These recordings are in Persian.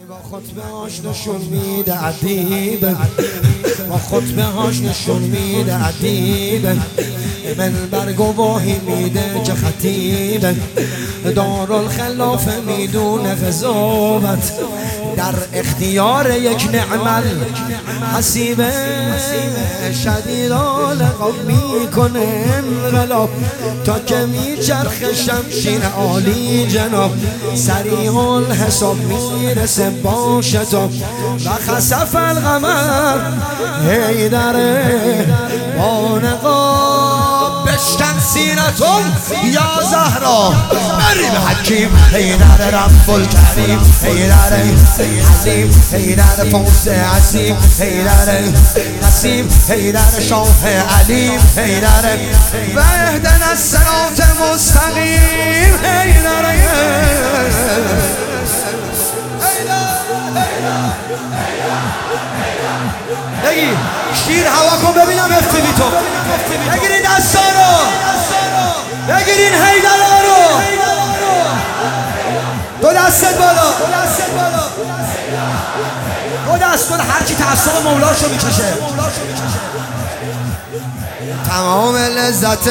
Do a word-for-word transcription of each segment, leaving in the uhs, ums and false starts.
با خطبه هاش نشون میده عدیبه، با خطبه هاش نشون میده عدیبه، منبر گواهی میده که خطیبه، دارالخلافه میدونه قضاوت در اختیار یک نعمل حسیبه، شدید لقب میکنه انقلاب تا که میچرخ شمشیر عالی جناب، سریع الحساب میرسه با شتاب و خسف القمر حیدره با نقاب بشکن سینتون یا زهرا بریم حکیم حیدر رب الکریم حیدر حسیم حیدر فوز عظیم حیدر نسیم حیدر شاه علیم حیدر و اهدنا الصراط مستقیم حیدر بگی شیر هوا کن ببینم افتیبی تو بگیرین دستا رو بگیرین حیدر رو دو دستت بالا دو دست دو هر کی تعصب مولاشو میکشه تمام لذت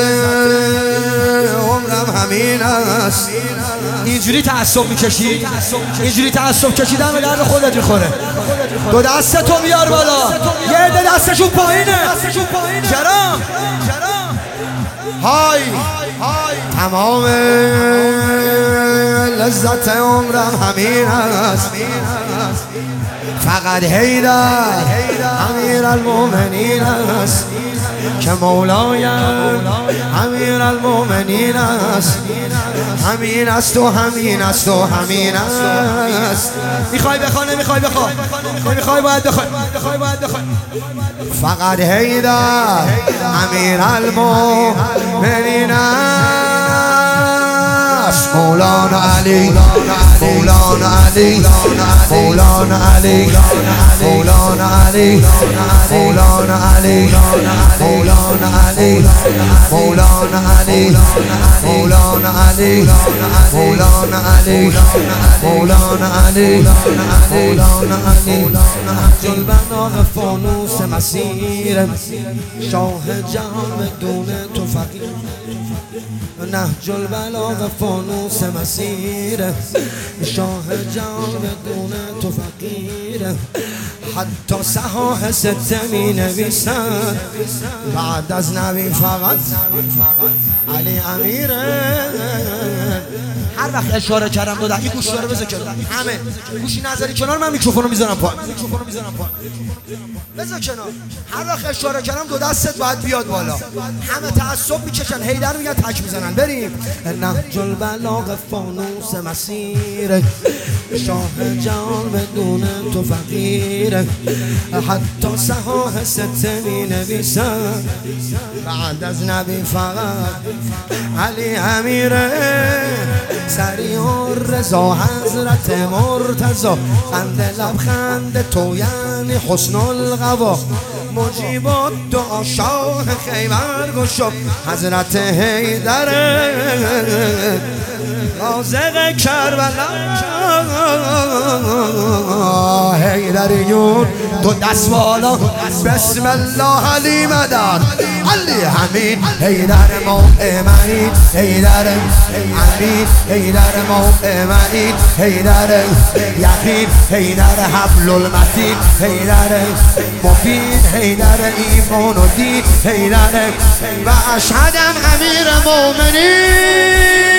عمرم همین است. اینجوری تعصب میکشی اینجوری تعصب کشیدن به درد خودت میخوره. دو دستتو بیار بالا یه عده دستشون پایینه چرا؟ های تمام لذت عمرم همین است، فقط حیدر امیر المؤمنین است که مولایم امیر المؤمنین است، همین است و همین است و همین است. میخوای بخواه نمیخوای بخواه نمیخوای باید بخواه بخوای باید بخواه فقط حیدر امیر المؤمنین است، مولانا علی مولانا علی مولانا علی مولانا علی مولانا علی مولانا علی مولانا علی مولانا علی مولانا علی مولانا علی مولانا علی نهج البلاغه فانوس مسیر شاه جهان بدون تو فقیر، نهج البلاغه فانوس مسیر شاه جهان بدون تو فقیر، حتی صحاح سته می نویسن بعد از نبی فقط علی امیره. هر وقت اشاره کردم دو دقیقه گوش داره بذار کنار، همه گوشی نظری کنار، من میکروفونو میذارم پایین بذار کنار. هر وقت اشاره کردم دو دستت باید بیاد بالا، همه تعصب میکشن حیدر میگن تک میزنن. بریم نهج البلاغه فانوس مسیر شاه جهان بدون تو فقیر، حتی صحاح سته می نویسن بعد از نبی فقط علی امیره، سریع الرضا حضرت مرتضی، خند لبخند تو یعنی حسن القوا، مجیبات دعا شاه خیبر گشا، حضرت حیدر رازق کربلا. حیدریون تو دست بالا بسم الله علی مدد علی همین حیدر مومنین حیدر امین حیدر مومنین حیدر یقین حیدر حبل المتین حیدر مفید حیدر ایمان و دین حیدر و اشهدم امیر مومنین.